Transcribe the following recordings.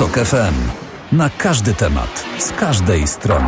TOK FM. Na każdy temat, z każdej strony.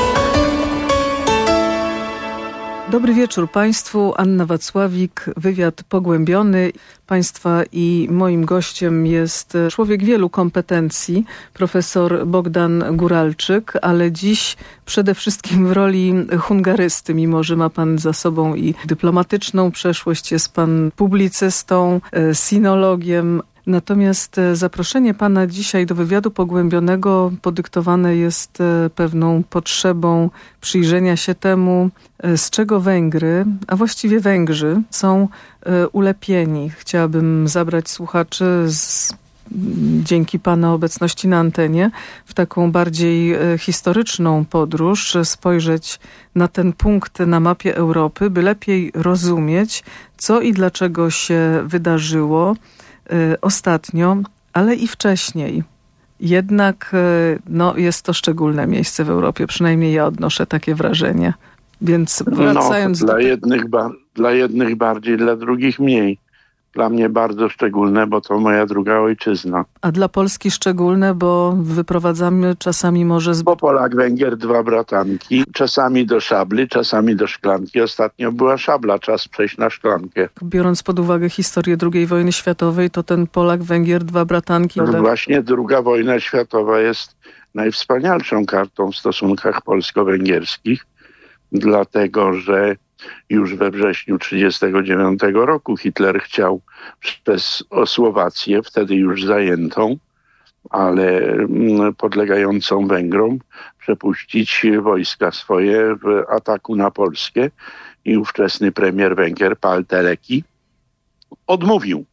Dobry wieczór Państwu. Anna Wacławik, wywiad pogłębiony Państwa i moim gościem jest człowiek wielu kompetencji, profesor Bogdan Guralczyk, ale dziś przede wszystkim w roli hungarysty, mimo że ma Pan za sobą i dyplomatyczną przeszłość, jest Pan publicystą, sinologiem. Natomiast zaproszenie Pana dzisiaj do wywiadu pogłębionego podyktowane jest pewną potrzebą przyjrzenia się temu, z czego Węgry, a właściwie Węgrzy, są ulepieni. Chciałabym zabrać słuchaczy dzięki Pana obecności na antenie w taką bardziej historyczną podróż, spojrzeć na ten punkt na mapie Europy, by lepiej rozumieć, co i dlaczego się wydarzyło ostatnio, ale i wcześniej. Jednak jest to szczególne miejsce w Europie, przynajmniej ja odnoszę takie wrażenie. Więc wracając dla jednych bardziej, dla drugich mniej. Dla mnie bardzo szczególne, bo to moja druga ojczyzna. A dla Polski szczególne, bo wyprowadzamy czasami może Bo Polak, Węgier, dwa bratanki. Czasami do szabli, czasami do szklanki. Ostatnio była szabla, czas przejść na szklankę. Biorąc pod uwagę historię II wojny światowej, to ten Polak, Węgier, dwa bratanki... Właśnie II wojna światowa jest najwspanialszą kartą w stosunkach polsko-węgierskich, dlatego że już we wrześniu 1939 roku Hitler chciał przez Słowację, wtedy już zajętą, ale podlegającą Węgrom, przepuścić wojska swoje w ataku na Polskę i ówczesny premier Węgier, Pál Teleki, odmówił.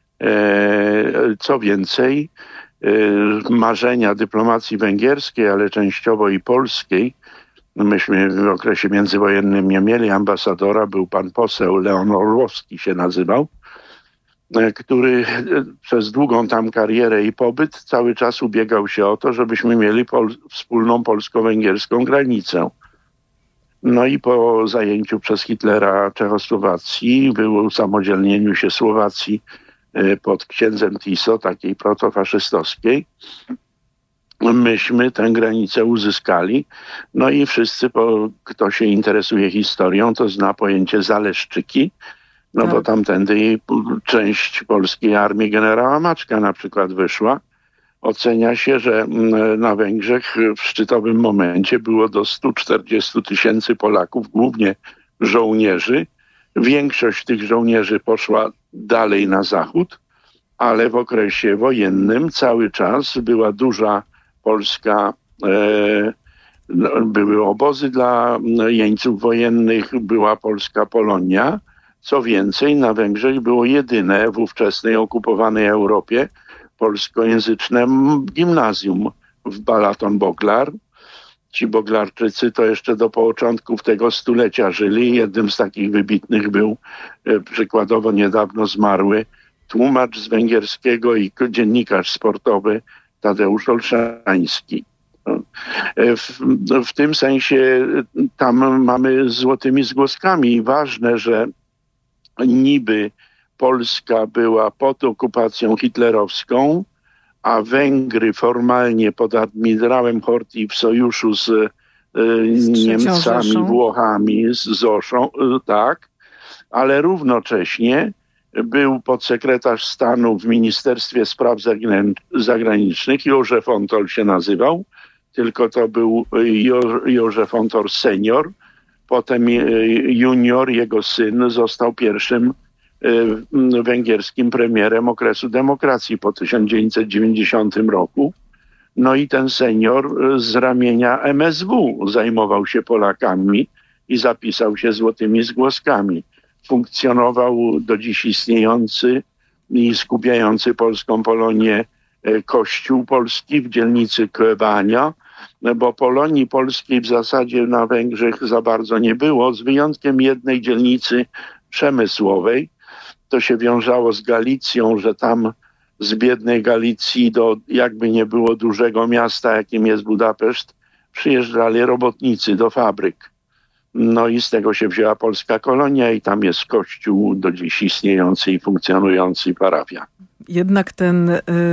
Co więcej, marzenia dyplomacji węgierskiej, ale częściowo i polskiej, myśmy w okresie międzywojennym nie mieli ambasadora, był pan poseł Leon Orłowski się nazywał, który przez długą tam karierę i pobyt cały czas ubiegał się o to, żebyśmy mieli wspólną polsko-węgierską granicę. No i po zajęciu przez Hitlera Czechosłowacji, usamodzielnieniu się Słowacji pod księdzem Tiso, takiej protofaszystowskiej, myśmy tę granicę uzyskali. No i wszyscy, kto się interesuje historią, to zna pojęcie Zaleszczyki, tak. Bo tamtędy część polskiej armii generała Maczka na przykład wyszła. Ocenia się, że na Węgrzech w szczytowym momencie było do 140 000 Polaków, głównie żołnierzy. Większość tych żołnierzy poszła dalej na zachód, ale w okresie wojennym cały czas była duża polska, były obozy dla jeńców wojennych, była polska Polonia. Co więcej, na Węgrzech było jedyne w ówczesnej okupowanej Europie polskojęzyczne gimnazjum w Balaton-Boglar. Ci Boglarczycy to jeszcze do początków tego stulecia żyli. Jednym z takich wybitnych był przykładowo niedawno zmarły tłumacz z węgierskiego i dziennikarz sportowy Tadeusz Olszański. W tym sensie tam mamy złotymi zgłoskami. Ważne, że niby Polska była pod okupacją hitlerowską, a Węgry formalnie pod admirałem Horthy w sojuszu z Niemcami, Rzeszą. Włochami, z Zoszą, tak, ale równocześnie był podsekretarz stanu w Ministerstwie Spraw Zagranicznych, Józef Fontol się nazywał, tylko to był Józef Fontol senior, potem junior, jego syn, został pierwszym węgierskim premierem okresu demokracji po 1990 roku. No i ten senior z ramienia MSW zajmował się Polakami i zapisał się złotymi zgłoskami. Funkcjonował do dziś istniejący i skupiający polską Polonię Kościół Polski w dzielnicy Kőbánya, bo Polonii polskiej w zasadzie na Węgrzech za bardzo nie było, z wyjątkiem jednej dzielnicy przemysłowej. To się wiązało z Galicją, że tam z biednej Galicji do jakby nie było dużego miasta, jakim jest Budapeszt, przyjeżdżali robotnicy do fabryk. No i z tego się wzięła polska kolonia i tam jest kościół do dziś istniejący i funkcjonujący, parafia. Jednak ten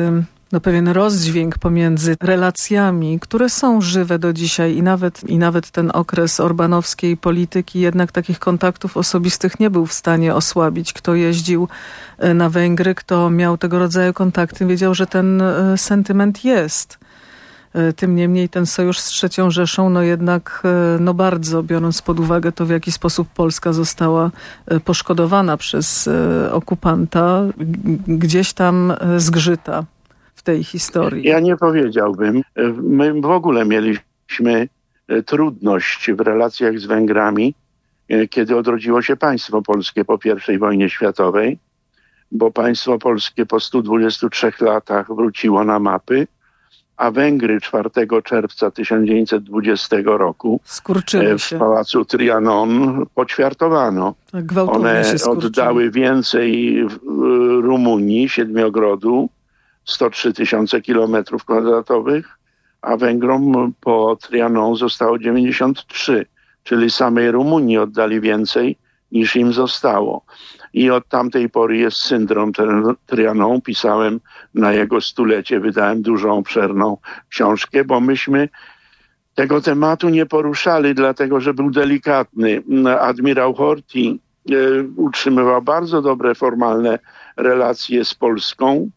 pewien rozdźwięk pomiędzy relacjami, które są żywe do dzisiaj i nawet ten okres orbanowskiej polityki jednak takich kontaktów osobistych nie był w stanie osłabić. Kto jeździł na Węgry, kto miał tego rodzaju kontakty, wiedział, że ten sentyment jest. Tym niemniej ten sojusz z III Rzeszą jednak bardzo, biorąc pod uwagę to, w jaki sposób Polska została poszkodowana przez okupanta, gdzieś tam zgrzyta w tej historii. Ja nie powiedziałbym. My w ogóle mieliśmy trudność w relacjach z Węgrami, kiedy odrodziło się państwo polskie po I wojnie światowej, bo państwo polskie po 123 latach wróciło na mapy, a Węgry 4 czerwca 1920 roku w Pałacu Trianon poćwiartowano. One oddały więcej Rumunii, Siedmiogrodu, 103 000 kilometrów kwadratowych, a Węgrom po Trianon zostało 93, czyli samej Rumunii oddali więcej niż im zostało. I od tamtej pory jest syndrom Trianon. Pisałem na jego stulecie, wydałem dużą, obszerną książkę, bo myśmy tego tematu nie poruszali, dlatego że był delikatny. Admirał Horthy utrzymywał bardzo dobre formalne relacje z Polską,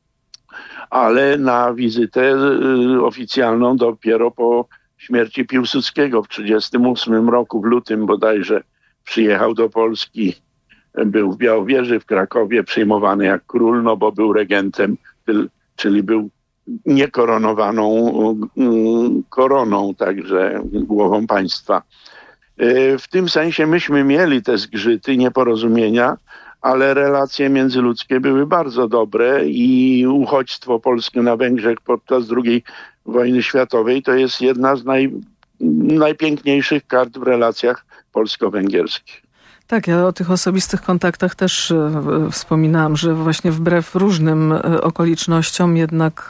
ale na wizytę oficjalną dopiero po śmierci Piłsudskiego w 1938 roku, w lutym bodajże, przyjechał do Polski. Był w Białowieży, w Krakowie, przyjmowany jak król, bo był regentem, czyli był niekoronowaną koroną, także głową państwa. W tym sensie myśmy mieli te zgrzyty, nieporozumienia, ale relacje międzyludzkie były bardzo dobre i uchodźstwo polskie na Węgrzech podczas II wojny światowej to jest jedna z najpiękniejszych kart w relacjach polsko-węgierskich. Tak, ja o tych osobistych kontaktach też wspominałam, że właśnie wbrew różnym okolicznościom jednak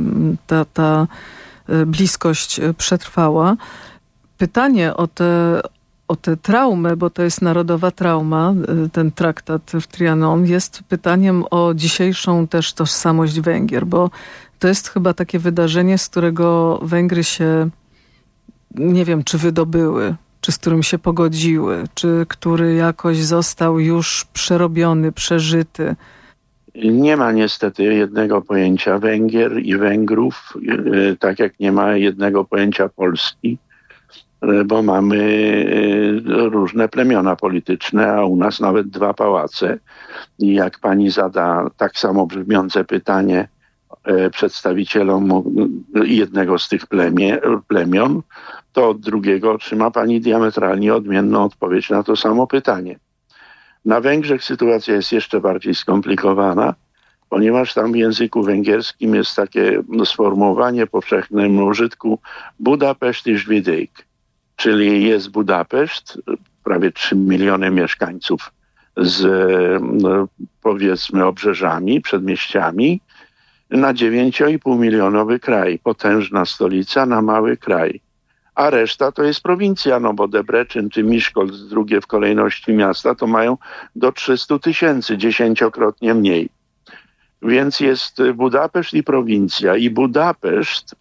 ta bliskość przetrwała. Pytanie o tę traumę, bo to jest narodowa trauma, ten traktat w Trianon, jest pytaniem o dzisiejszą też tożsamość Węgier, bo to jest chyba takie wydarzenie, z którego Węgry się, nie wiem, czy wydobyły, czy z którym się pogodziły, czy który jakoś został już przerobiony, przeżyty. Nie ma niestety jednego pojęcia Węgier i Węgrów, tak jak nie ma jednego pojęcia Polski, bo mamy różne plemiona polityczne, a u nas nawet 2 pałace. I jak pani zada tak samo brzmiące pytanie przedstawicielom jednego z tych plemion, to od drugiego otrzyma pani diametralnie odmienną odpowiedź na to samo pytanie. Na Węgrzech sytuacja jest jeszcze bardziej skomplikowana, ponieważ tam w języku węgierskim jest takie sformułowanie powszechnym użytku Budapeszt és vidék, czyli jest Budapeszt, prawie 3 miliony mieszkańców z powiedzmy obrzeżami, przedmieściami, na 9,5 milionowy kraj, potężna stolica na mały kraj. A reszta to jest prowincja, bo Debrecen czy Miskolc, drugie w kolejności miasta, to mają do 300 000, 10-krotnie mniej. Więc jest Budapeszt i prowincja. I Budapeszt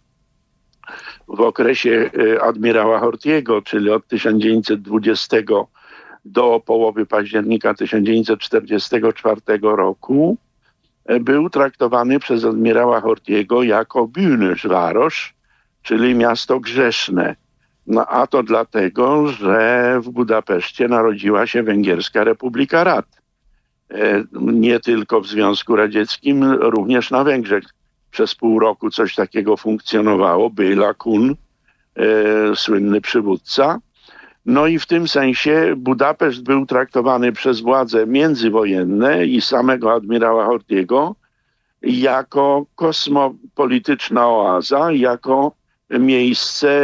w okresie admirała Horthyego, czyli od 1920 do połowy października 1944 roku, był traktowany przez admirała Horthyego jako Bűnösváros, czyli miasto grzeszne. A to dlatego, że w Budapeszcie narodziła się Węgierska Republika Rad. Nie tylko w Związku Radzieckim, również na Węgrzech przez pół roku coś takiego funkcjonowało. Béla Kun, słynny przywódca. No i w tym sensie Budapeszt był traktowany przez władze międzywojenne i samego admirała Horthyego jako kosmopolityczna oaza, jako miejsce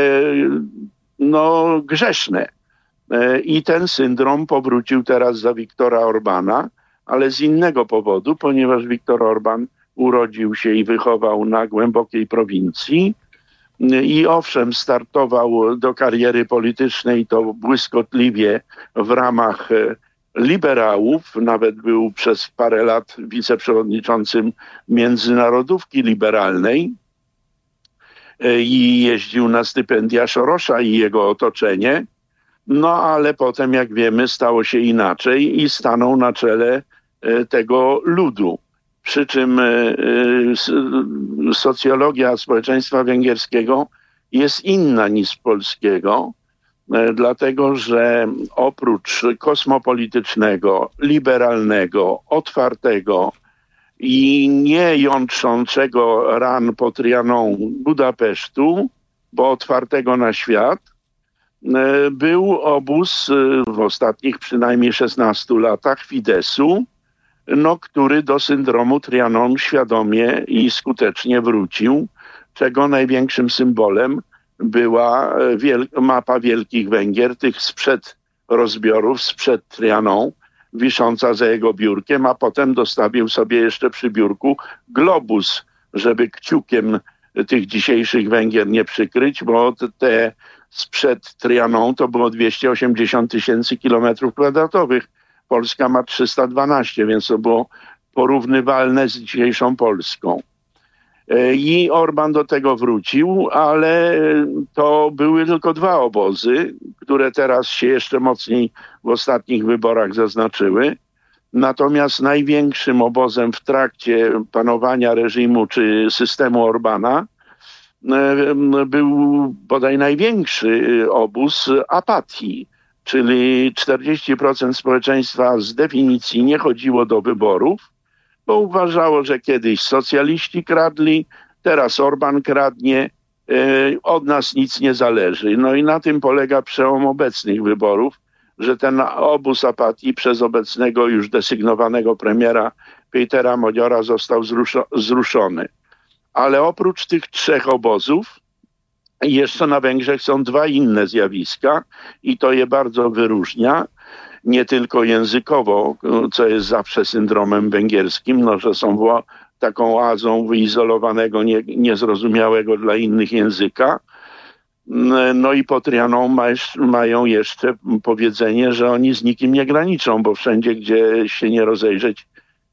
grzeszne. I ten syndrom powrócił teraz za Viktora Orbana, ale z innego powodu, ponieważ Viktor Orban urodził się i wychował na głębokiej prowincji i owszem, startował do kariery politycznej to błyskotliwie w ramach liberałów, nawet był przez parę lat wiceprzewodniczącym Międzynarodówki Liberalnej i jeździł na stypendia Sorosza i jego otoczenie. No ale potem, jak wiemy, stało się inaczej i stanął na czele tego ludu. Przy czym socjologia społeczeństwa węgierskiego jest inna niż polskiego, dlatego że oprócz kosmopolitycznego, liberalnego, otwartego i nie jątrzącego ran po Trianon Budapesztu, bo otwartego na świat, był obóz w ostatnich przynajmniej 16 latach Fidesu, który do syndromu Trianon świadomie i skutecznie wrócił, czego największym symbolem była mapa Wielkich Węgier, tych sprzed rozbiorów, sprzed Trianon, wisząca za jego biurkiem, a potem dostawił sobie jeszcze przy biurku globus, żeby kciukiem tych dzisiejszych Węgier nie przykryć, bo te sprzed Trianon to było 280 000 kilometrów kwadratowych. Polska ma 312, więc to było porównywalne z dzisiejszą Polską. I Orban do tego wrócił, ale to były tylko dwa obozy, które teraz się jeszcze mocniej w ostatnich wyborach zaznaczyły. Natomiast największym obozem w trakcie panowania reżimu czy systemu Orbana był bodaj największy obóz apatii, czyli 40% społeczeństwa z definicji nie chodziło do wyborów, bo uważało, że kiedyś socjaliści kradli, teraz Orban kradnie, od nas nic nie zależy. No i na tym polega przełom obecnych wyborów, że ten obóz apatii przez obecnego już desygnowanego premiera Petera Modziora został zruszony. Ale oprócz tych trzech obozów jeszcze na Węgrzech są dwa inne zjawiska i to je bardzo wyróżnia. Nie tylko językowo, co jest zawsze syndromem węgierskim, że są taką oazą wyizolowanego, niezrozumiałego dla innych języka. No i po Trianon mają jeszcze powiedzenie, że oni z nikim nie graniczą, bo wszędzie, gdzie się nie rozejrzeć,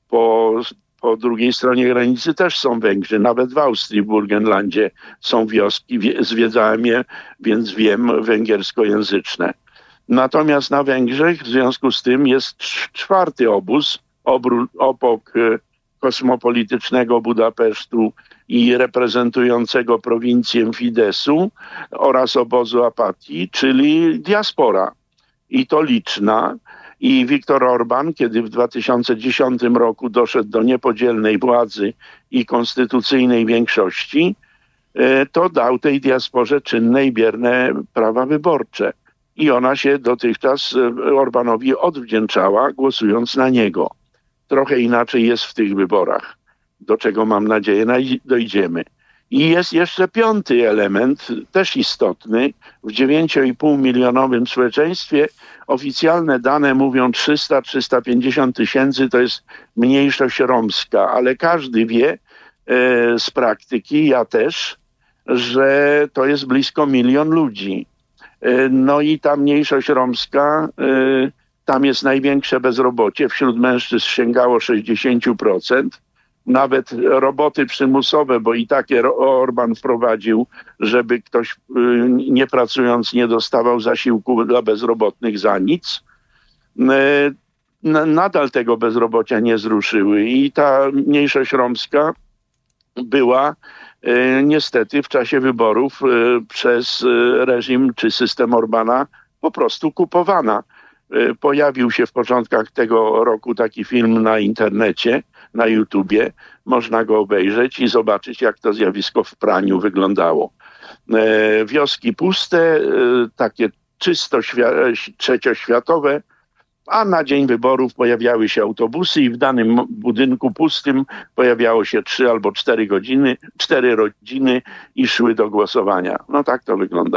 po drugiej stronie granicy też są Węgrzy. Nawet w Austrii, w Burgenlandzie są wioski, zwiedzałem je, więc wiem, węgierskojęzyczne. Natomiast na Węgrzech w związku z tym jest czwarty obóz, obok kosmopolitycznego Budapesztu i reprezentującego prowincję Fidesu oraz obozu apatii, czyli diaspora. I to liczna. I Viktor Orban, kiedy w 2010 roku doszedł do niepodzielnej władzy i konstytucyjnej większości, to dał tej diasporze czynne i bierne prawa wyborcze. I ona się dotychczas Orbanowi odwdzięczała, głosując na niego. Trochę inaczej jest w tych wyborach, do czego mam nadzieję dojdziemy. I jest jeszcze piąty element, też istotny. W 9,5 milionowym społeczeństwie oficjalne dane mówią 300-350 tysięcy, to jest mniejszość romska, ale każdy wie z praktyki, ja też, że to jest blisko 1 milion ludzi. No i ta mniejszość romska, tam jest największe bezrobocie, wśród mężczyzn sięgało 60%. Nawet roboty przymusowe, bo i takie Orban wprowadził, żeby ktoś nie pracując nie dostawał zasiłku dla bezrobotnych za nic. Nadal tego bezrobocia nie zruszyły i ta mniejszość romska była niestety w czasie wyborów przez reżim czy system Orbana po prostu kupowana. Pojawił się w początkach tego roku taki film na internecie, na YouTubie. Można go obejrzeć i zobaczyć, jak to zjawisko w praniu wyglądało. Wioski puste, takie czysto trzecioświatowe, a na dzień wyborów pojawiały się autobusy i w danym budynku pustym pojawiało się 3 albo 4 rodziny i szły do głosowania. No tak to wyglądało.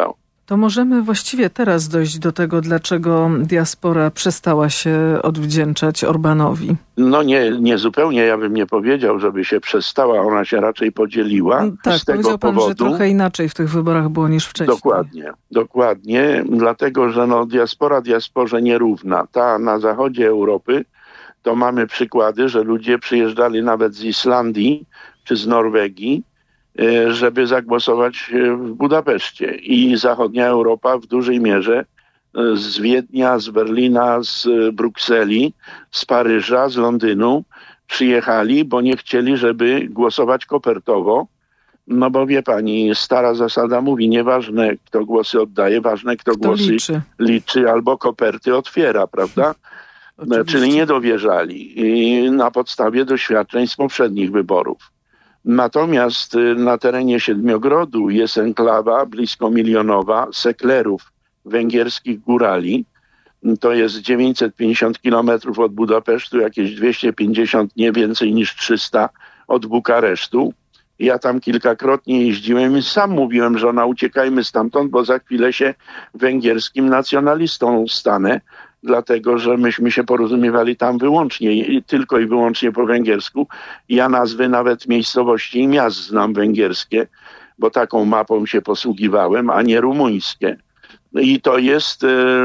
To możemy właściwie teraz dojść do tego, dlaczego diaspora przestała się odwdzięczać Orbánowi. No nie zupełnie, ja bym nie powiedział, żeby się przestała, ona się raczej podzieliła. Tak, z tego powiedział pan, powodu, że trochę inaczej w tych wyborach było niż wcześniej. Dokładnie, dlatego że diaspora diasporze nierówna. Ta na zachodzie Europy, to mamy przykłady, że ludzie przyjeżdżali nawet z Islandii czy z Norwegii, żeby zagłosować w Budapeszcie. I zachodnia Europa w dużej mierze z Wiednia, z Berlina, z Brukseli, z Paryża, z Londynu przyjechali, bo nie chcieli, żeby głosować kopertowo. No bo wie pani, stara zasada mówi, nieważne kto głosy oddaje, ważne kto głosy liczy albo koperty otwiera, prawda? Oczywiście. Czyli nie dowierzali na podstawie doświadczeń z poprzednich wyborów. Natomiast na terenie Siedmiogrodu jest enklawa blisko milionowa seklerów węgierskich górali. To jest 950 kilometrów od Budapesztu, jakieś 250, nie więcej niż 300 od Bukaresztu. Ja tam kilkakrotnie jeździłem i sam mówiłem, że uciekajmy stamtąd, bo za chwilę się węgierskim nacjonalistą stanę, dlatego że myśmy się porozumiewali tam tylko i wyłącznie po węgiersku. Ja nazwy nawet miejscowości i miast znam węgierskie, bo taką mapą się posługiwałem, a nie rumuńskie. I to jest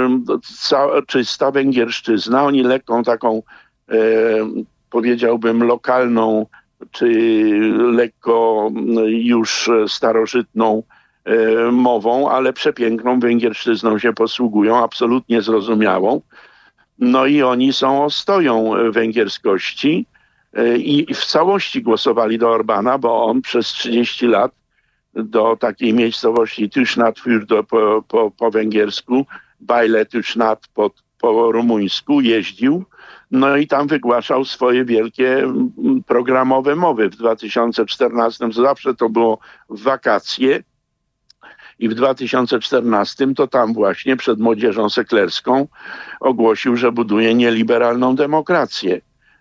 czysta węgierszczyzna. Oni lekką taką, powiedziałbym, lokalną, czy lekko już starożytną mową, ale przepiękną węgierszczyzną się posługują, absolutnie zrozumiałą. No i oni są ostoją węgierskości i w całości głosowali do Orbána, bo on przez 30 lat do takiej miejscowości Tüsnad-Fürde po węgiersku, Bajle Tüsnad po rumuńsku jeździł. No i tam wygłaszał swoje wielkie programowe mowy. W 2014 zawsze to było w wakacje i w 2014 to tam właśnie przed młodzieżą seklerską ogłosił, że buduje nieliberalną demokrację.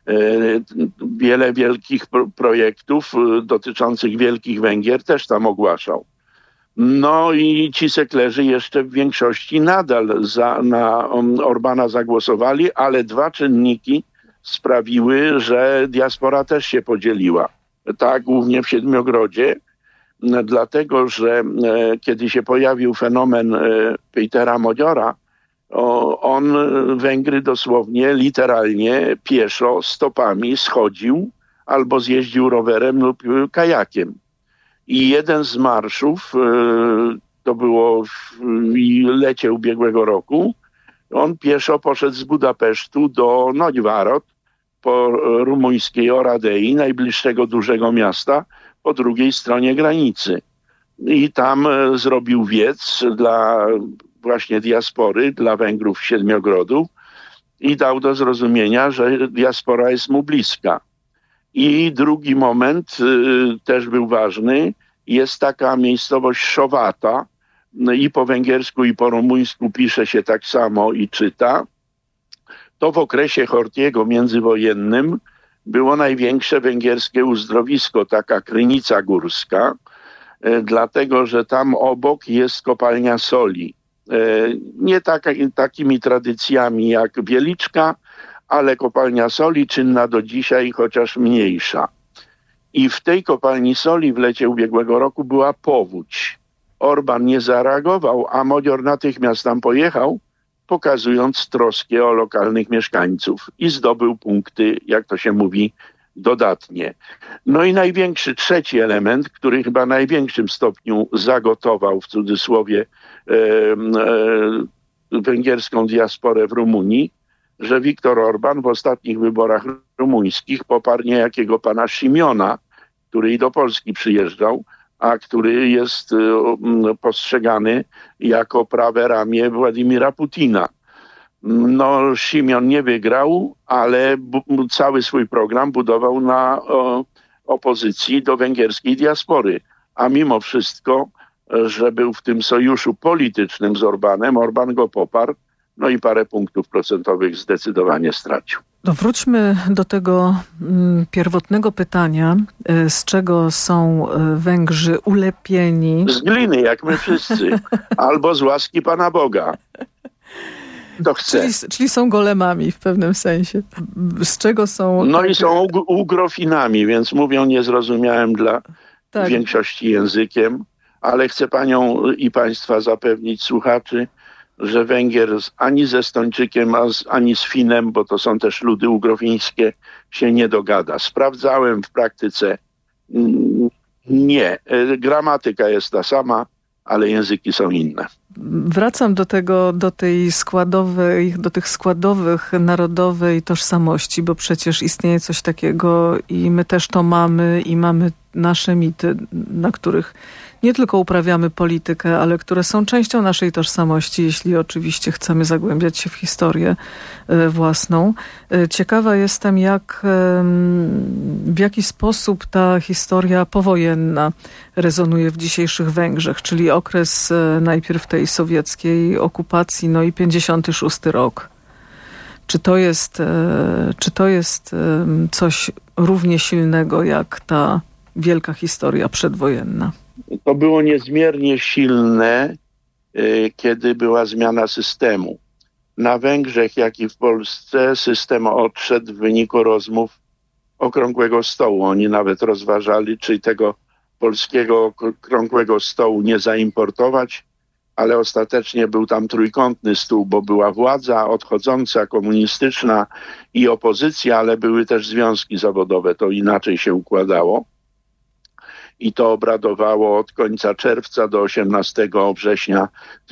Wiele wielkich projektów dotyczących Wielkich Węgier też tam ogłaszał. No i ci seklerzy jeszcze w większości nadal na Orbána zagłosowali, ale dwa czynniki sprawiły, że diaspora też się podzieliła. Tak, głównie w Siedmiogrodzie, dlatego że kiedy się pojawił fenomen Petera Modziora, on Węgry dosłownie, literalnie, pieszo, stopami schodził albo zjeździł rowerem lub kajakiem. I jeden z marszów, to było w lecie ubiegłego roku, on pieszo poszedł z Budapesztu do Nagyvárad po rumuńskiej Oradei, najbliższego dużego miasta po drugiej stronie granicy. I tam zrobił wiec dla właśnie diaspory, dla Węgrów Siedmiogrodu i dał do zrozumienia, że diaspora jest mu bliska. I drugi moment też był ważny. Jest taka miejscowość Szowata i po węgiersku i po rumuńsku pisze się tak samo i czyta. To w okresie Horthyego międzywojennym było największe węgierskie uzdrowisko, taka Krynica Górska, dlatego że tam obok jest kopalnia soli. Nie takimi tradycjami jak Wieliczka, ale kopalnia soli czynna do dzisiaj, chociaż mniejsza. I w tej kopalni soli w lecie ubiegłego roku była powódź. Orbán nie zareagował, a Modzior natychmiast tam pojechał, pokazując troskę o lokalnych mieszkańców i zdobył punkty, jak to się mówi, dodatnie. No i trzeci element, który chyba w największym stopniu zagotował w cudzysłowie węgierską diasporę w Rumunii, że Viktor Orbán w ostatnich wyborach rumuńskich poparł niejakiego pana Simiona, który i do Polski przyjeżdżał, a który jest postrzegany jako prawe ramię Władimira Putina. No, Simion nie wygrał, ale cały swój program budował na opozycji do węgierskiej diaspory. A mimo wszystko, że był w tym sojuszu politycznym z Orbánem, Orbán go poparł, no i parę punktów procentowych zdecydowanie stracił. No wróćmy do tego pierwotnego pytania, z czego są Węgrzy ulepieni? Z gliny, jak my wszyscy, albo z łaski Pana Boga. To chce. Czyli są golemami w pewnym sensie. Z czego są... No i są ugrofinami, więc mówią niezrozumiałym dla większości językiem, ale chcę panią i państwa zapewnić, słuchaczy, że Węgier ani ze Estończykiem, ani z Finem, bo to są też ludy ugrofińskie, się nie dogada. Sprawdzałem w praktyce. Nie. Gramatyka jest ta sama, ale języki są inne. Wracam do tych składowych narodowej tożsamości, bo przecież istnieje coś takiego i my też to mamy i mamy nasze mity, na których nie tylko uprawiamy politykę, ale które są częścią naszej tożsamości, jeśli oczywiście chcemy zagłębiać się w historię własną. Ciekawa jestem, w jaki sposób ta historia powojenna rezonuje w dzisiejszych Węgrzech, czyli okres najpierw tej sowieckiej okupacji, no i 56 rok. Czy to jest coś równie silnego jak ta wielka historia przedwojenna? To było niezmiernie silne, kiedy była zmiana systemu. Na Węgrzech, jak i w Polsce, system odszedł w wyniku rozmów okrągłego stołu. Oni nawet rozważali, czy tego polskiego okrągłego stołu nie zaimportować, ale ostatecznie był tam trójkątny stół, bo była władza odchodząca, komunistyczna i opozycja, ale były też związki zawodowe. To inaczej się układało. I to obradowało od końca czerwca do 18 września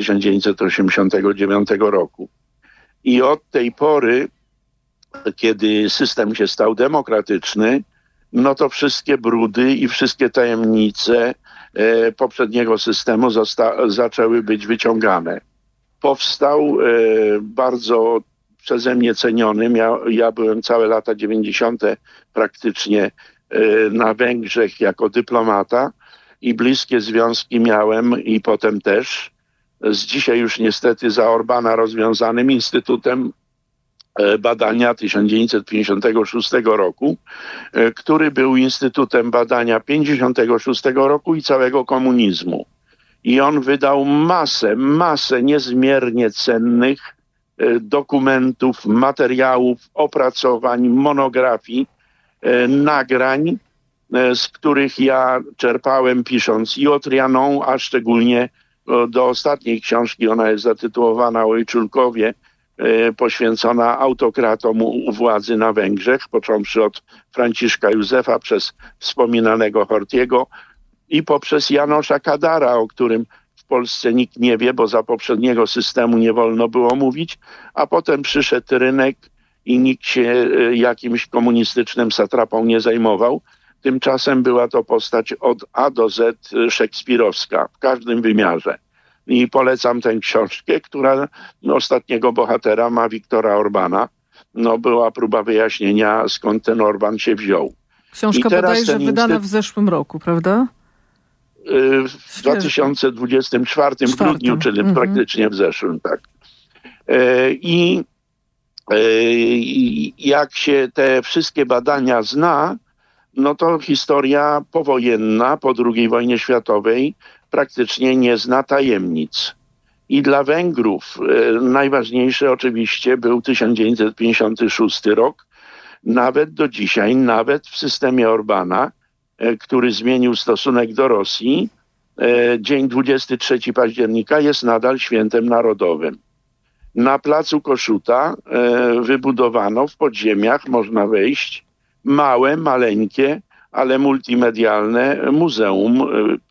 1989 roku. I od tej pory, kiedy system się stał demokratyczny, no to wszystkie brudy i wszystkie tajemnice poprzedniego systemu zaczęły być wyciągane. Powstał bardzo przeze mnie ceniony, ja byłem całe lata 90. praktycznie na Węgrzech jako dyplomata i bliskie związki miałem i potem też z dzisiaj już niestety za Orbana rozwiązanym Instytutem Badania 1956 roku, który był Instytutem Badania 56 roku i całego komunizmu. I on wydał masę niezmiernie cennych dokumentów, materiałów, opracowań, monografii, nagrań, z których ja czerpałem pisząc i o Trianon, a szczególnie do ostatniej książki, ona jest zatytułowana Ojczulkowie, poświęcona autokratom u władzy na Węgrzech, począwszy od Franciszka Józefa przez wspominanego Horthyego i poprzez Janosza Kadara, o którym w Polsce nikt nie wie, bo za poprzedniego systemu nie wolno było mówić, a potem przyszedł rynek i nikt się jakimś komunistycznym satrapą nie zajmował. Tymczasem była to postać od A do Z szekspirowska w każdym wymiarze. I polecam tę książkę, która ostatniego bohatera ma Viktora Orbana. No, była próba wyjaśnienia, skąd ten Orban się wziął. Książka bodajże wydana w zeszłym roku, prawda? W 2024 w grudniu, czyli praktycznie w zeszłym, tak. I jak się te wszystkie badania zna, no to historia powojenna po II wojnie światowej praktycznie nie zna tajemnic. I dla Węgrów najważniejszy oczywiście był 1956 rok. Nawet do dzisiaj, nawet w systemie Orbana, który zmienił stosunek do Rosji, dzień 23 października jest nadal świętem narodowym. Na placu Kossuta wybudowano w podziemiach, można wejść, maleńkie, ale multimedialne muzeum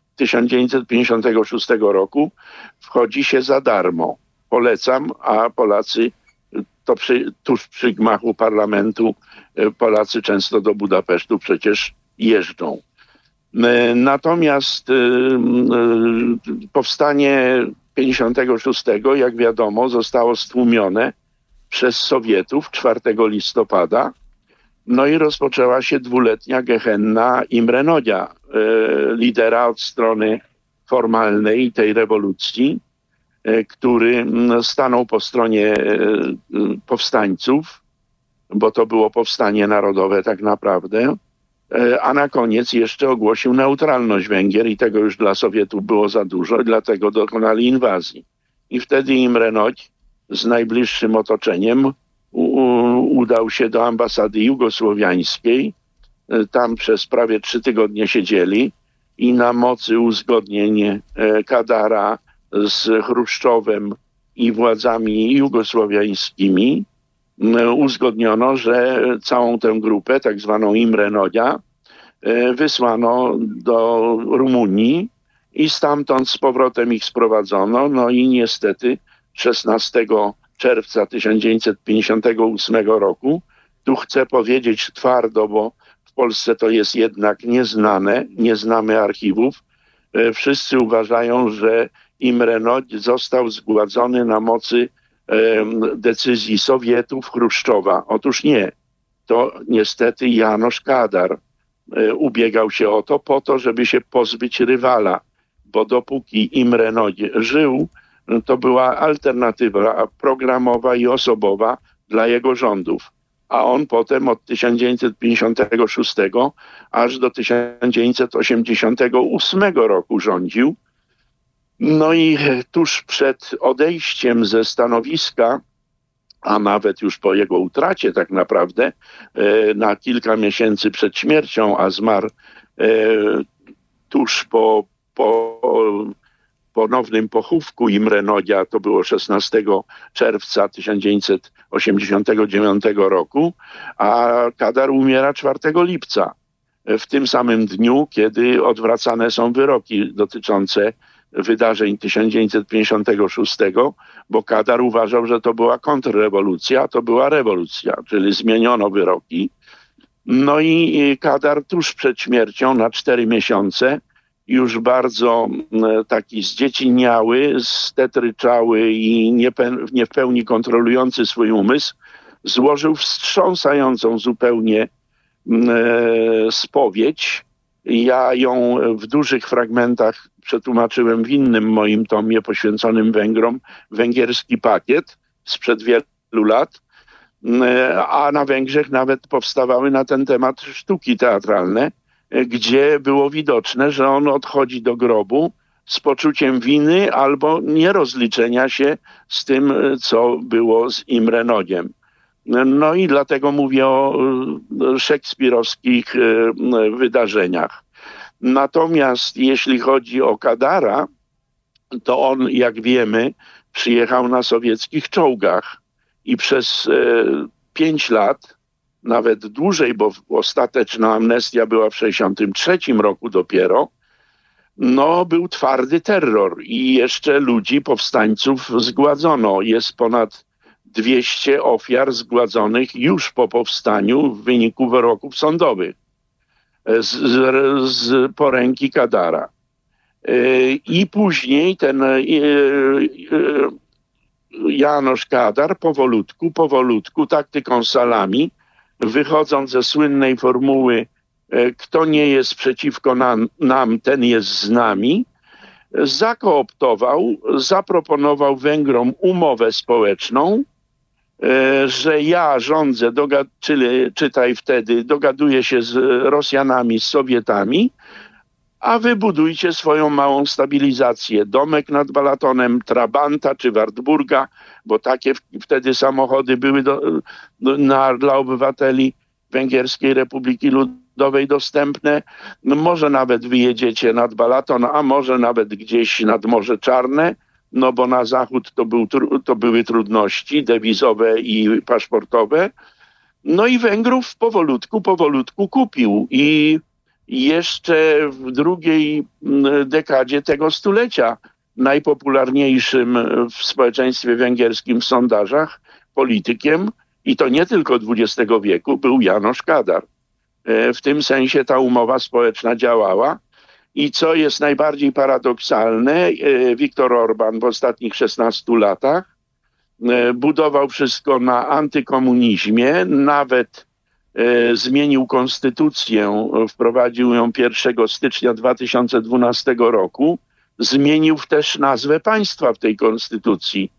1956 roku. Wchodzi się za darmo. Polecam, a Polacy, tuż przy gmachu parlamentu, Polacy często do Budapesztu przecież jeżdżą. Natomiast powstanie 56, jak wiadomo, zostało stłumione przez Sowietów 4 listopada. No i rozpoczęła się dwuletnia gehenna Imre Nagya, lidera od strony formalnej tej rewolucji. który stanął po stronie powstańców, bo to było powstanie narodowe tak naprawdę, a na koniec jeszcze ogłosił neutralność Węgier i tego już dla Sowietów było za dużo, dlatego dokonali inwazji. I wtedy Imre Nagy z najbliższym otoczeniem udał się do ambasady jugosłowiańskiej. Tam przez prawie 3 tygodnie siedzieli i na mocy uzgodnień Kadara z Chruszczowem i władzami jugosłowiańskimi uzgodniono, że całą tę grupę, tak zwaną Imre Nagya, wysłano do Rumunii i stamtąd z powrotem ich sprowadzono. No i niestety 16 czerwca 1958 roku, tu chcę powiedzieć twardo, bo w Polsce to jest jednak nieznane, nie znamy archiwów. Wszyscy uważają, że Imre Nagy został zgładzony na mocy decyzji Sowietów Chruszczowa. Otóż nie. To niestety János Kadar ubiegał się o to po to, żeby się pozbyć rywala, bo dopóki Imre Nagy żył, to była alternatywa programowa i osobowa dla jego rządów. A on potem od 1956 aż do 1988 roku rządził. No i tuż przed odejściem ze stanowiska, a nawet już po jego utracie tak naprawdę, na kilka miesięcy przed śmiercią, a zmarł tuż po ponownym pochówku Imre Nagya, to było 16 czerwca 1989 roku, a Kadar umiera 4 lipca. W tym samym dniu, kiedy odwracane są wyroki dotyczące wydarzeń 1956, bo Kadar uważał, że to była kontrrewolucja, a to była rewolucja, czyli zmieniono wyroki. No i Kadar tuż przed śmiercią na 4 miesiące, już bardzo taki zdzieciniały, stetryczały i nie w pełni kontrolujący swój umysł, złożył wstrząsającą zupełnie spowiedź. Ja ją w dużych fragmentach przetłumaczyłem w innym moim tomie poświęconym Węgrom, Węgierski pakiet sprzed wielu lat, a na Węgrzech nawet powstawały na ten temat sztuki teatralne, gdzie było widoczne, że on odchodzi do grobu z poczuciem winy albo nierozliczenia się z tym, co było z Imre Nagyem. No i dlatego mówię o szekspirowskich wydarzeniach. Natomiast jeśli chodzi o Kadara, to on, jak wiemy, przyjechał na sowieckich czołgach i przez 5 lat, nawet dłużej, bo ostateczna amnestia była w 1963 roku dopiero, no był twardy terror i jeszcze ludzi, powstańców zgładzono. Jest ponad 200 ofiar zgładzonych już po powstaniu w wyniku wyroków sądowych z poręki Kadara. I później ten János Kadar powolutku, taktyką salami, wychodząc ze słynnej formuły kto nie jest przeciwko nam, ten jest z nami, zaproponował Węgrom umowę społeczną, że ja rządzę, czytaj wtedy, dogaduję się z Rosjanami, z Sowietami, a wy budujcie swoją małą stabilizację. Domek nad Balatonem, Trabanta czy Wartburga, bo takie wtedy samochody były dla obywateli Węgierskiej Republiki Ludowej dostępne. No może nawet wyjedziecie nad Balaton, a może nawet gdzieś nad Morze Czarne, no bo na zachód to były trudności dewizowe i paszportowe. No i Węgrów powolutku kupił i jeszcze w drugiej dekadzie tego stulecia najpopularniejszym w społeczeństwie węgierskim w sondażach politykiem, i to nie tylko XX wieku, był János Kadar. W tym sensie ta umowa społeczna działała. I co jest najbardziej paradoksalne, Viktor Orbán w ostatnich 16 latach budował wszystko na antykomunizmie, nawet zmienił konstytucję, wprowadził ją 1 stycznia 2012 roku, zmienił też nazwę państwa w tej konstytucji,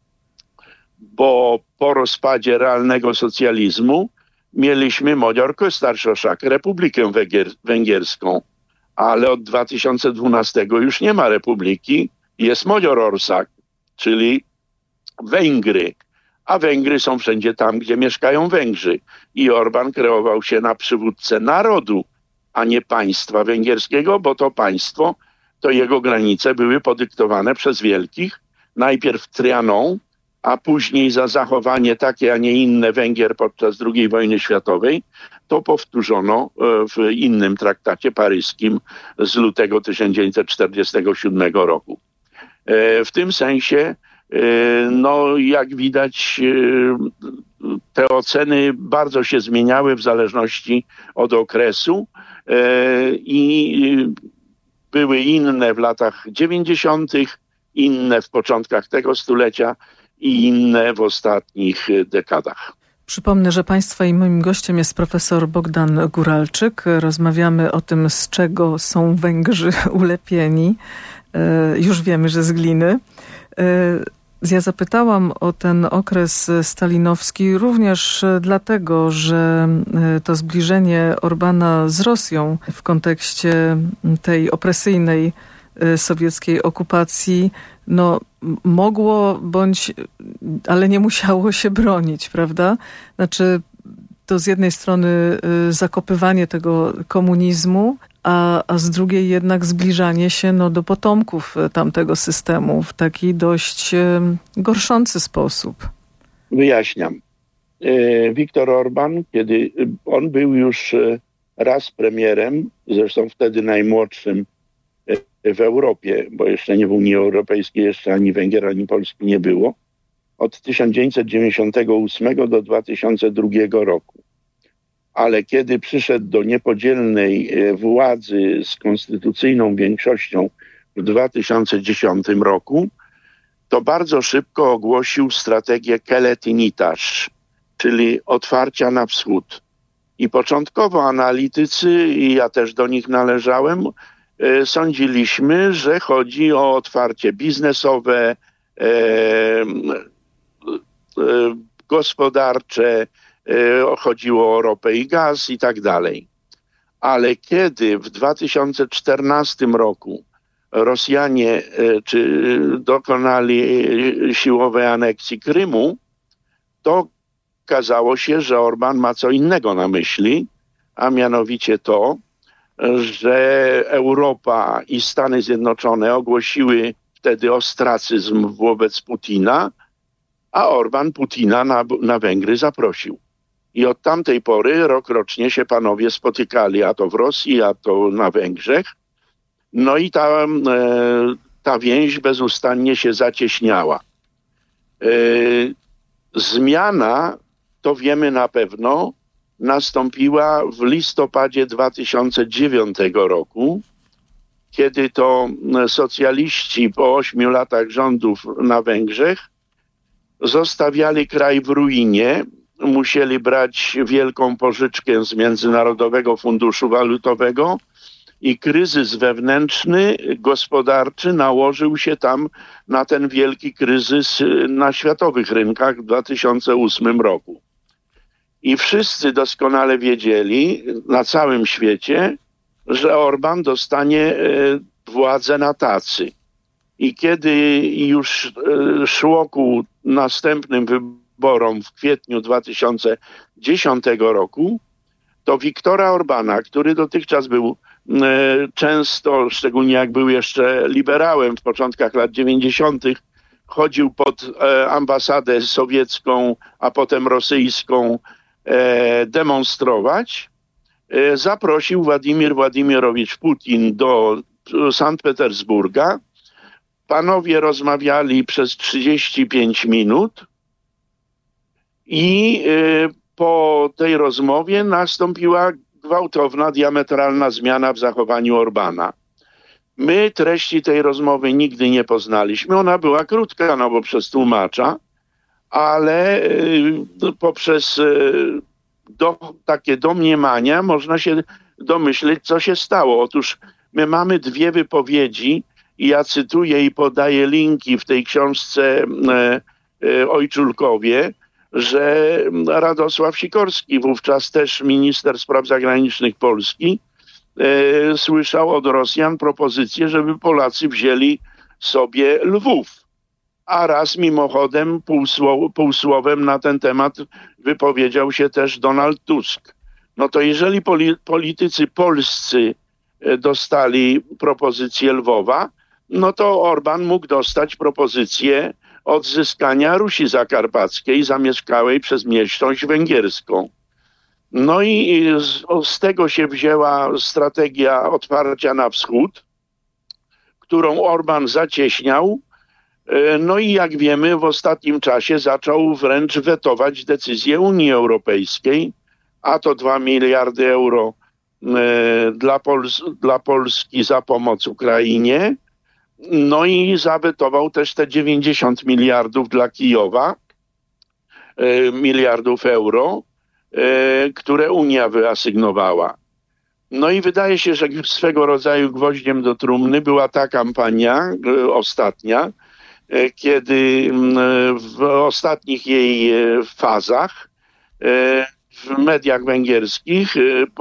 bo po rozpadzie realnego socjalizmu mieliśmy Magyar Köztársaság, Republikę Węgierską, ale od 2012 już nie ma republiki, jest Magyarország, czyli Węgry, a Węgry są wszędzie tam, gdzie mieszkają Węgrzy. I Orbán kreował się na przywódcę narodu, a nie państwa węgierskiego, bo to państwo, to jego granice były podyktowane przez wielkich, najpierw Trianon, a później za zachowanie takie, a nie inne Węgier podczas II wojny światowej, to powtórzono w innym traktacie paryskim z lutego 1947 roku. W tym sensie, no jak widać, te oceny bardzo się zmieniały w zależności od okresu i były inne w latach 90., inne w początkach tego stulecia i inne w ostatnich dekadach. Przypomnę, że Państwa i moim gościem jest profesor Bogdan Guralczyk. Rozmawiamy o tym, z czego są Węgrzy ulepieni. Już wiemy, że z gliny. Ja zapytałam o ten okres stalinowski również dlatego, że to zbliżenie Orbána z Rosją w kontekście tej opresyjnej sowieckiej okupacji mogło ale nie musiało się bronić, prawda? Znaczy to z jednej strony zakopywanie tego komunizmu, a z drugiej jednak zbliżanie się do potomków tamtego systemu w taki dość gorszący sposób. Wyjaśniam. Viktor Orbán, kiedy on był już raz premierem, zresztą wtedy najmłodszym w Europie, bo jeszcze nie w Unii Europejskiej, jeszcze ani Węgier, ani Polski nie było, od 1998 do 2002 roku. Ale kiedy przyszedł do niepodzielnej władzy z konstytucyjną większością w 2010 roku, to bardzo szybko ogłosił strategię Keleti-Nyitás, czyli otwarcia na wschód. I początkowo analitycy, i ja też do nich należałem, sądziliśmy, że chodzi o otwarcie biznesowe, gospodarcze, chodziło o ropę i gaz i tak dalej. Ale kiedy w 2014 roku Rosjanie dokonali siłowej aneksji Krymu, to okazało się, że Orbán ma co innego na myśli, a mianowicie to, że Europa i Stany Zjednoczone ogłosiły wtedy ostracyzm wobec Putina, a Orbán Putina na Węgry zaprosił. I od tamtej pory rokrocznie się panowie spotykali, a to w Rosji, a to na Węgrzech. No i ta więź bezustannie się zacieśniała. Zmiana, to wiemy na pewno, nastąpiła w listopadzie 2009 roku, kiedy to socjaliści po 8 latach rządów na Węgrzech zostawiali kraj w ruinie, musieli brać wielką pożyczkę z Międzynarodowego Funduszu Walutowego i kryzys wewnętrzny, gospodarczy nałożył się tam na ten wielki kryzys na światowych rynkach w 2008 roku. I wszyscy doskonale wiedzieli na całym świecie, że Orbán dostanie władzę na tacy. I kiedy już szło ku następnym wyborom w kwietniu 2010 roku, to Viktora Orbána, który dotychczas był często, szczególnie jak był jeszcze liberałem w początkach lat 90., chodził pod ambasadę sowiecką, a potem rosyjską demonstrować, zaprosił Władimir Władimirowicz Putin do Sankt Petersburga. Panowie rozmawiali przez 35 minut i po tej rozmowie nastąpiła gwałtowna, diametralna zmiana w zachowaniu Orbána. My treści tej rozmowy nigdy nie poznaliśmy. Ona była krótka, bo przez tłumacza, ale poprzez takie domniemania można się domyśleć, co się stało. Otóż my mamy dwie wypowiedzi I ja cytuję i podaję linki w tej książce Ojczulkowie, że Radosław Sikorski, wówczas też minister spraw zagranicznych Polski, słyszał od Rosjan propozycję, żeby Polacy wzięli sobie Lwów. A raz mimochodem półsłowem na ten temat wypowiedział się też Donald Tusk. No to jeżeli politycy polscy dostali propozycję Lwowa, no to Orban mógł dostać propozycję odzyskania Rusi Zakarpackiej, zamieszkałej przez mniejszość węgierską. No i z tego się wzięła strategia otwarcia na wschód, którą Orban zacieśniał. No i jak wiemy, w ostatnim czasie zaczął wręcz wetować decyzję Unii Europejskiej, a to 2 miliardy euro dla Polski za pomoc Ukrainie. No i zawetował też te 90 miliardów dla Kijowa, miliardów euro, które Unia wyasygnowała. No i wydaje się, że swego rodzaju gwoździem do trumny była ta kampania ostatnia, kiedy w ostatnich jej fazach w mediach węgierskich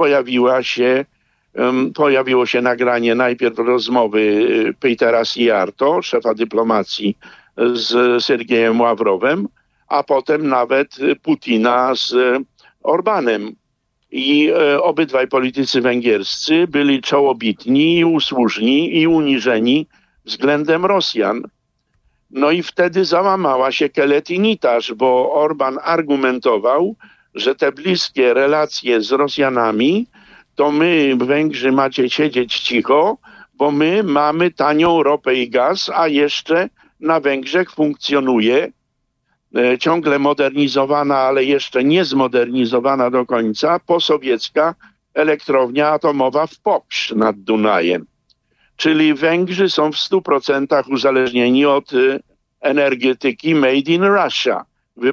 pojawiło się nagranie najpierw rozmowy Petera Szijjarto, szefa dyplomacji, z Sergejem Ławrowem, a potem nawet Putina z Orbanem. I obydwaj politycy węgierscy byli czołobitni i usłużni i uniżeni względem Rosjan. No i wtedy załamała się Keletinitarz, bo Orban argumentował, że te bliskie relacje z Rosjanami to my, Węgrzy, macie siedzieć cicho, bo my mamy tanią ropę i gaz, a jeszcze na Węgrzech funkcjonuje ciągle modernizowana, ale jeszcze nie zmodernizowana do końca posowiecka elektrownia atomowa w Poksz nad Dunajem. Czyli Węgrzy są w 100% uzależnieni od energetyki made in Russia,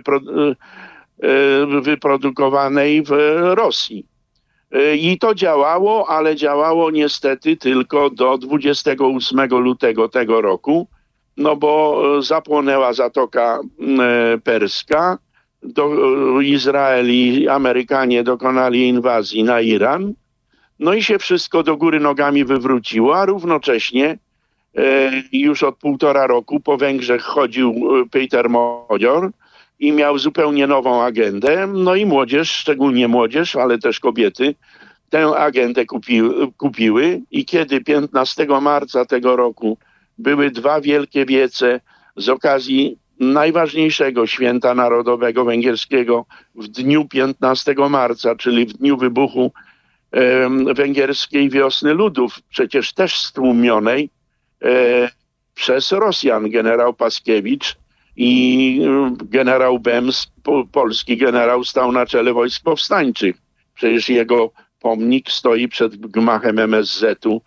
wyprodukowanej w Rosji. I to działało, ale działało niestety tylko do 28 lutego tego roku, no bo zapłonęła Zatoka Perska, Izrael i Amerykanie dokonali inwazji na Iran, no i się wszystko do góry nogami wywróciło, a równocześnie już od 1,5 roku po Węgrzech chodził Péter Magyar i miał zupełnie nową agendę, no i młodzież, szczególnie młodzież, ale też kobiety, tę agendę kupiły i kiedy 15 marca tego roku były 2 wielkie wiece z okazji najważniejszego święta narodowego węgierskiego w dniu 15 marca, czyli w dniu wybuchu węgierskiej wiosny ludów, przecież też stłumionej przez Rosjan, generał Paskiewicz i generał Bems, polski generał, stał na czele wojsk powstańczych. Przecież jego pomnik stoi przed gmachem MSZ-u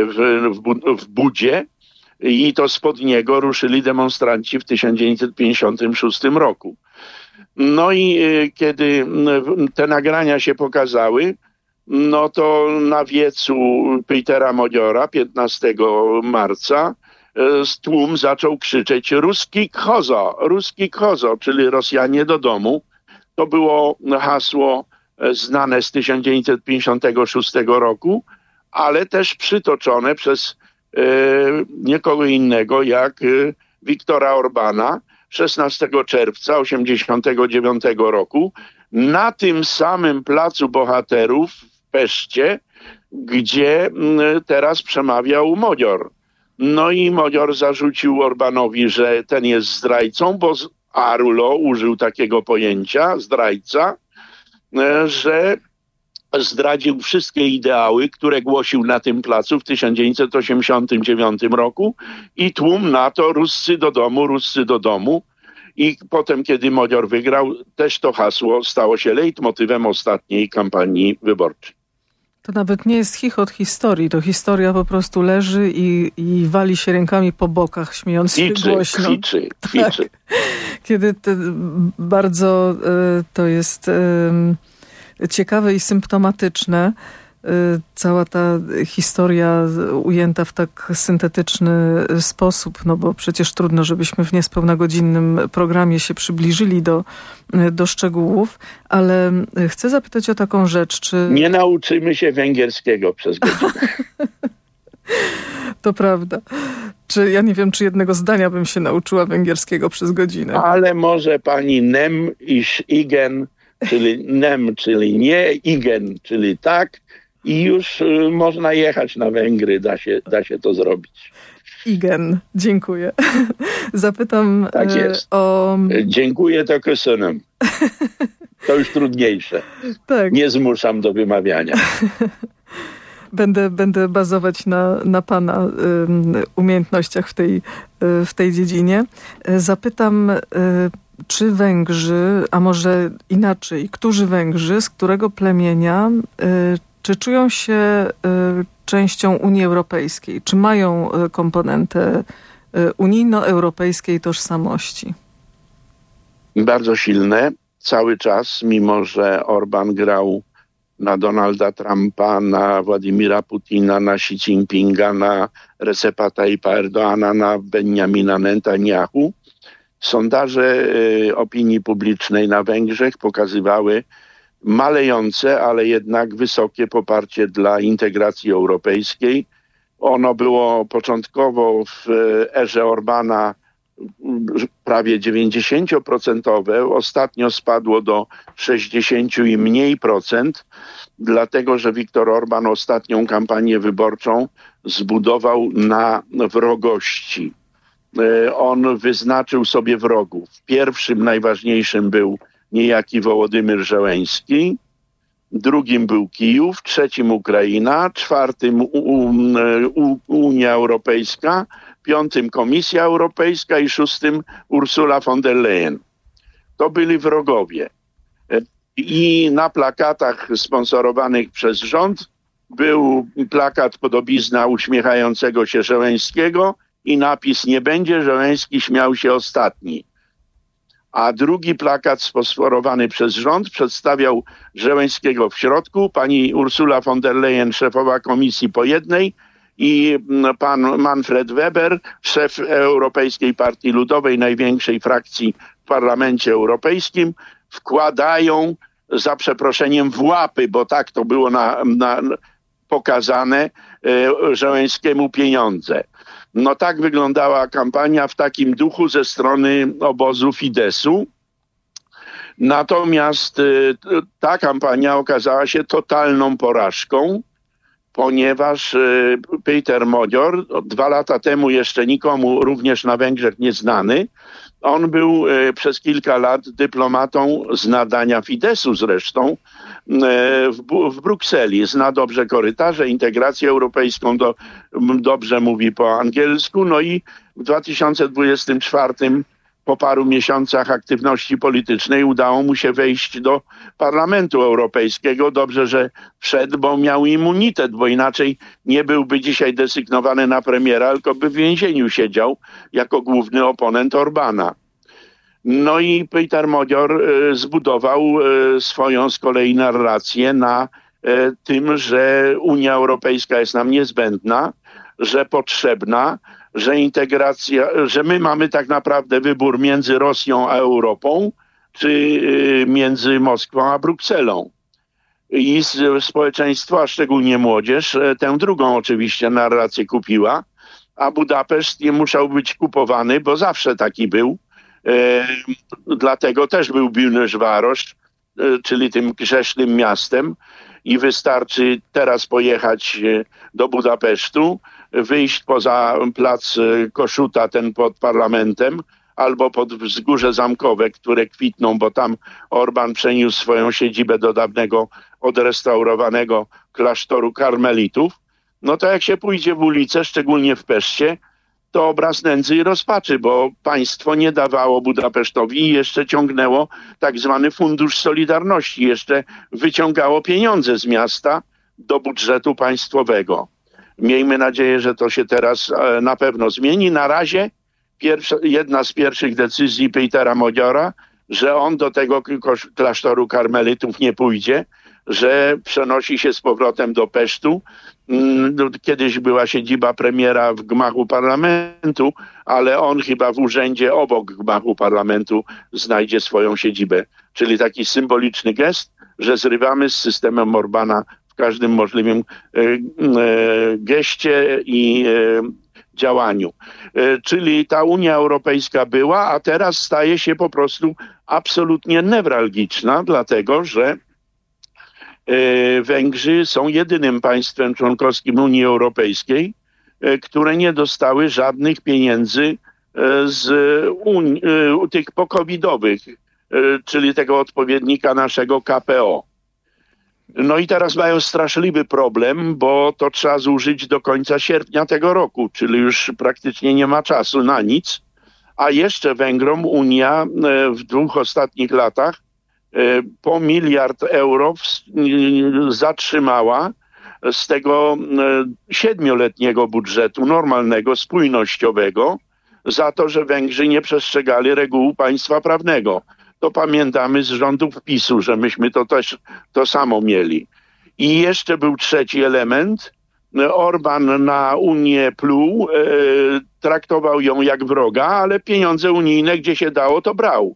w Budzie i to spod niego ruszyli demonstranci w 1956 roku. No i kiedy te nagrania się pokazały, no to na wiecu Pétera Magyara 15 marca tłum zaczął krzyczeć ruski khozo, czyli Rosjanie do domu. To było hasło znane z 1956 roku, ale też przytoczone przez nikogo innego jak Viktora Orbana 16 czerwca 1989 roku na tym samym Placu Bohaterów w Peszcie, gdzie teraz przemawiał Magyar. No i Magyar zarzucił Orbanowi, że ten jest zdrajcą, bo Arulo użył takiego pojęcia, zdrajca, że zdradził wszystkie ideały, które głosił na tym placu w 1989 roku i tłum na to Ruscy do domu. I potem, kiedy Magyar wygrał, też to hasło stało się lejtmotywem ostatniej kampanii wyborczej. To nawet nie jest chichot historii, to historia po prostu leży i wali się rękami po bokach, śmiejąc się głośno. Kwiczy. Kiedy bardzo to jest ciekawe i symptomatyczne, cała ta historia ujęta w tak syntetyczny sposób, no bo przecież trudno, żebyśmy w niespełna godzinnym programie się przybliżyli do szczegółów, ale chcę zapytać o taką rzecz, czy... Nie nauczymy się węgierskiego przez godzinę. To prawda. Ja nie wiem, czy jednego zdania bym się nauczyła węgierskiego przez godzinę. Ale może pani nem iż igen, czyli nem, czyli nie, igen, czyli tak, i już można jechać na Węgry, da się to zrobić. Igen, dziękuję. Zapytam tak jest. o... Dziękuję, to köszönöm. To już trudniejsze. Tak. Nie zmuszam do wymawiania. Będę bazować na pana umiejętnościach w tej dziedzinie. Zapytam, czy Węgrzy, a może inaczej, którzy Węgrzy, z którego plemienia, czy czują się częścią Unii Europejskiej? Czy mają komponentę unijno-europejskiej tożsamości? Bardzo silne cały czas, mimo że Orban grał na Donalda Trumpa, na Władimira Putina, na Xi Jinpinga, na Recepa Tayyipa Erdoğana, na Benjamina Netanyahu. Sondaże opinii publicznej na Węgrzech pokazywały malejące, ale jednak wysokie poparcie dla integracji europejskiej. Ono było początkowo w erze Orbana prawie 90%, ostatnio spadło do 60 i mniej procent, dlatego że Viktor Orban ostatnią kampanię wyborczą zbudował na wrogości. On wyznaczył sobie wrogów. Pierwszym, najważniejszym był niejaki Wołodymyr Zełenski, drugim był Kijów, trzecim Ukraina, czwartym Unia Europejska, piątym Komisja Europejska i szóstym Ursula von der Leyen. To byli wrogowie. I na plakatach sponsorowanych przez rząd był plakat podobizna uśmiechającego się Zełenskiego i napis "Nie będzie Zełenski śmiał się ostatni". A drugi plakat sponsorowany przez rząd przedstawiał Zełenskiego w środku, pani Ursula von der Leyen, szefowa komisji po jednej, i pan Manfred Weber, szef Europejskiej Partii Ludowej, największej frakcji w Parlamencie Europejskim, wkładają, za przeproszeniem, w łapy, bo tak to było pokazane, Zełenskiemu pieniądze. No tak wyglądała kampania w takim duchu ze strony obozu Fideszu. Natomiast ta kampania okazała się totalną porażką, ponieważ Péter Magyar, 2 lata temu jeszcze nikomu, również na Węgrzech nieznany, on był przez kilka lat dyplomatą z nadania Fideszu zresztą w Brukseli. Zna dobrze korytarze, integrację europejską, dobrze mówi po angielsku. No i w 2024 po paru miesiącach aktywności politycznej udało mu się wejść do Parlamentu Europejskiego. Dobrze, że wszedł, bo miał immunitet, bo inaczej nie byłby dzisiaj desygnowany na premiera, tylko by w więzieniu siedział jako główny oponent Orbana. No i Péter Magyar zbudował swoją z kolei narrację na tym, że Unia Europejska jest nam niezbędna, że potrzebna, że integracja, że my mamy tak naprawdę wybór między Rosją a Europą, czy między Moskwą a Brukselą. I społeczeństwo, a szczególnie młodzież, tę drugą oczywiście narrację kupiła, a Budapeszt nie musiał być kupowany, bo zawsze taki był. Dlatego też był Bűnösváros, czyli tym grzesznym miastem, i wystarczy teraz pojechać do Budapesztu, wyjść poza plac Kossuth, ten pod parlamentem, albo pod Wzgórze Zamkowe, które kwitną, bo tam Orban przeniósł swoją siedzibę do dawnego odrestaurowanego klasztoru karmelitów. No to jak się pójdzie w ulicę, szczególnie w Peszcie, to obraz nędzy i rozpaczy, bo państwo nie dawało Budapesztowi i jeszcze ciągnęło tak zwany Fundusz Solidarności, jeszcze wyciągało pieniądze z miasta do budżetu państwowego. Miejmy nadzieję, że to się teraz na pewno zmieni. Na razie jedna z pierwszych decyzji Pétera Magyara, że on do tego klasztoru karmelitów nie pójdzie, że przenosi się z powrotem do Pesztu. Kiedyś była siedziba premiera w gmachu parlamentu, ale on chyba w urzędzie obok gmachu parlamentu znajdzie swoją siedzibę. Czyli taki symboliczny gest, że zrywamy z systemem Orbana w każdym możliwym geście i działaniu. Czyli ta Unia Europejska była, a teraz staje się po prostu absolutnie newralgiczna, dlatego że Węgrzy są jedynym państwem członkowskim Unii Europejskiej, które nie dostały żadnych pieniędzy z tych pokowidowych, czyli tego odpowiednika naszego KPO. No i teraz mają straszliwy problem, bo to trzeba zużyć do końca sierpnia tego roku, czyli już praktycznie nie ma czasu na nic. A jeszcze Węgrom Unia w 2 ostatnich latach po 1 miliard euro zatrzymała z tego 7-letniego budżetu normalnego, spójnościowego, za to, że Węgrzy nie przestrzegali reguł państwa prawnego. To pamiętamy z rządów PiS-u, że myśmy to też to samo mieli. I jeszcze był trzeci element. Orban na Unię pluł, traktował ją jak wroga, ale pieniądze unijne, gdzie się dało, to brał.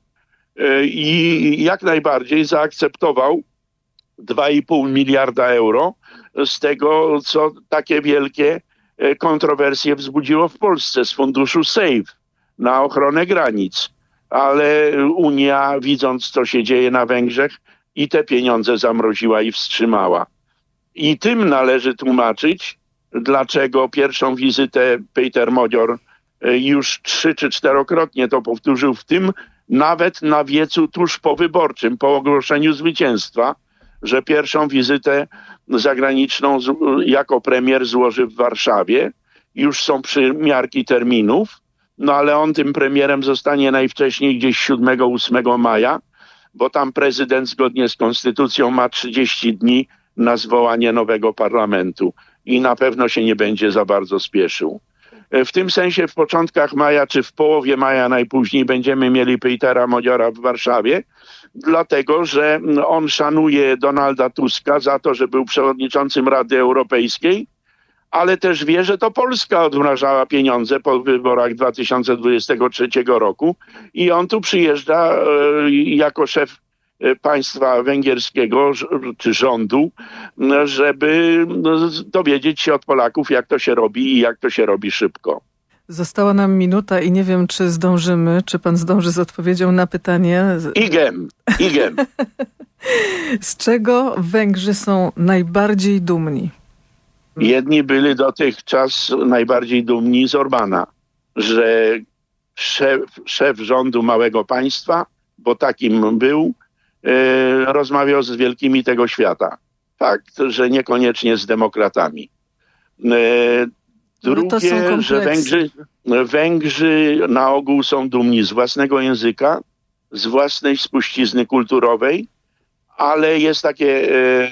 I jak najbardziej zaakceptował 2,5 miliarda euro z tego, co takie wielkie kontrowersje wzbudziło w Polsce z funduszu SAFE na ochronę granic. Ale Unia, widząc co się dzieje na Węgrzech, i te pieniądze zamroziła i wstrzymała. I tym należy tłumaczyć, dlaczego pierwszą wizytę Peter Modzior już 3 czy 4-krotnie to powtórzył, w tym nawet na wiecu tuż po wyborczym, po ogłoszeniu zwycięstwa, że pierwszą wizytę zagraniczną jako premier złoży w Warszawie. Już są przymiarki terminów, no ale on tym premierem zostanie najwcześniej gdzieś 7-8 maja, bo tam prezydent zgodnie z konstytucją ma 30 dni na zwołanie nowego parlamentu i na pewno się nie będzie za bardzo spieszył. W tym sensie w początkach maja, czy w połowie maja najpóźniej będziemy mieli Petera Modziora w Warszawie, dlatego że on szanuje Donalda Tuska za to, że był przewodniczącym Rady Europejskiej, ale też wie, że to Polska odmrażała pieniądze po wyborach 2023 roku i on tu przyjeżdża jako szef państwa węgierskiego czy rządu, żeby dowiedzieć się od Polaków, jak to się robi i jak to się robi szybko. Została nam minuta i nie wiem, czy zdążymy, czy pan zdąży z odpowiedzią na pytanie. Igen. Z czego Węgrzy są najbardziej dumni? Jedni byli dotychczas najbardziej dumni z Orbana, że szef rządu małego państwa, bo takim był, rozmawiał z wielkimi tego świata. Fakt, że niekoniecznie z demokratami. Drugie, że Węgrzy na ogół są dumni z własnego języka, z własnej spuścizny kulturowej, ale jest takie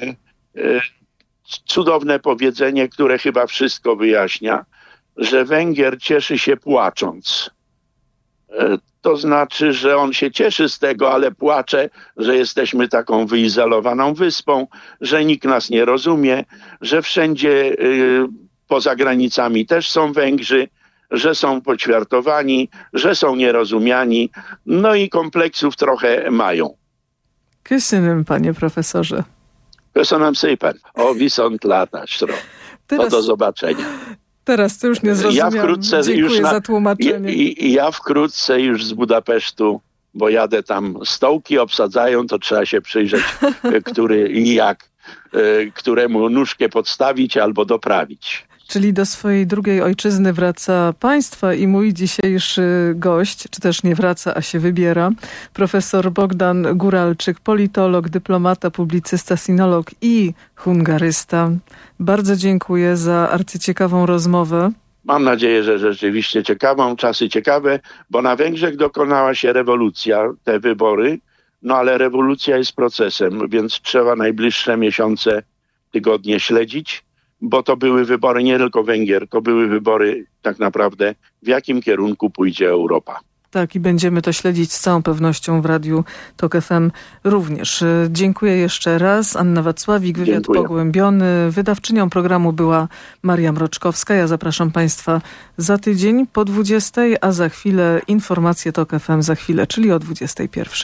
cudowne powiedzenie, które chyba wszystko wyjaśnia, że Węgier cieszy się płacząc. To znaczy, że on się cieszy z tego, ale płacze, że jesteśmy taką wyizolowaną wyspą, że nikt nas nie rozumie, że wszędzie poza granicami też są Węgrzy, że są poćwiartowani, że są nierozumiani, no i kompleksów trochę mają. Köszönöm, panie profesorze. Köszönöm szépen. O viszontlátásra. Do zobaczenia. Teraz to już nie zrozumiałam. Dziękuję za tłumaczenie. Ja wkrótce już z Budapesztu, bo jadę tam, stołki obsadzają, to trzeba się przyjrzeć, który i jak, któremu nóżkę podstawić albo doprawić. Czyli do swojej drugiej ojczyzny wraca państwa i mój dzisiejszy gość, czy też nie wraca, a się wybiera, profesor Bogdan Guralczyk, politolog, dyplomata, publicysta, sinolog i hungarysta. Bardzo dziękuję za arcyciekawą rozmowę. Mam nadzieję, że rzeczywiście ciekawą, czasy ciekawe, bo na Węgrzech dokonała się rewolucja, te wybory, no ale rewolucja jest procesem, więc trzeba najbliższe miesiące, tygodnie śledzić, bo to były wybory nie tylko Węgier, to były wybory tak naprawdę, w jakim kierunku pójdzie Europa. Tak, i będziemy to śledzić z całą pewnością w Radiu Tok FM również. Dziękuję jeszcze raz. Anna Wacławik, wywiad pogłębiony. Wydawczynią programu była Maria Mroczkowska. Ja zapraszam Państwa za tydzień po 20:00, a za chwilę informacje Tok FM za chwilę, czyli o 21:00.